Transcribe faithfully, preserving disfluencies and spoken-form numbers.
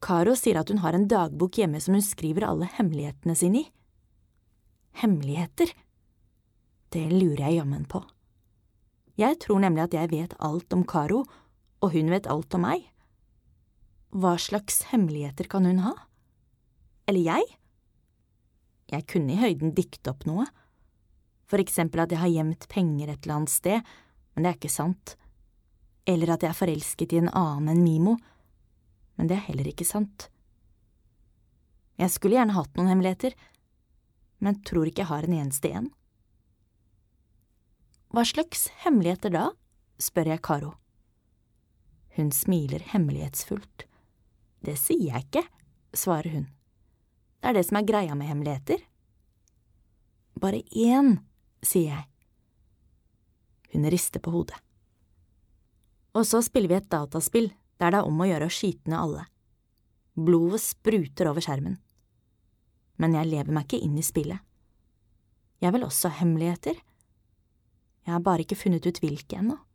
Karo sier at hun har en dagbok hjemme som hun skriver alle hemmelighetene sine i. Hemmeligheter? Det lurer jeg jammen på. Jeg tror nemlig at jeg vet alt om Karo, og hun vet alt om meg. Hva slags hemmeligheter kan hun ha? Eller jeg? Jeg kunne i høyden dikte opp noe. For eksempel at jeg har gjemt penger et eller annet sted, men det er ikke sant. Eller at jeg er forelsket i en annen enn Mimo, men det er heller ikke sant. Jeg skulle gjerne hatt noen hemmeligheter, men tror ikke jeg har en eneste en. Hva slags hemmeligheter da? Spør jeg Karo. Hun smiler hemmelighetsfullt. Det sier jeg ikke, svarer hun. Det er det som er greia med hemmeligheter. Bare én, sier jeg. Hun rister på hodet. Og så spiller vi et dataspill der det er om å gjøre å skyte ned alle. Blodet spruter over skjermen. Men jeg lever meg ikke inn i spillet. Jeg vil også ha hemmeligheter. Jeg har bare ikke funnet ut hvilke ennå.